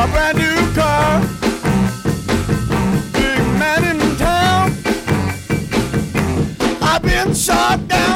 a brand new car. Big man in town. I've been shot down.